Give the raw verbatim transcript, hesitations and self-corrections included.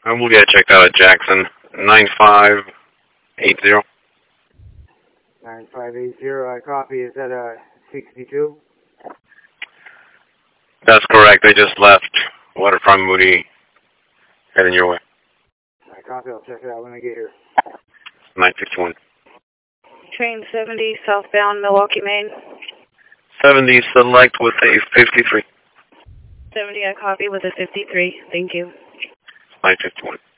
I will get checked out at Jackson. nine five eight zero. nine five eight zero, I copy. Is that a sixty-two? That's correct. I just left Waterfront Moody, heading your way. I copy. I'll check it out when I get here. nine fifty-one. Train seventy, southbound Milwaukee, Maine. seventy, select with a fifty-three. seventy, I copy with a fifty-three. Thank you. nine fifty-one.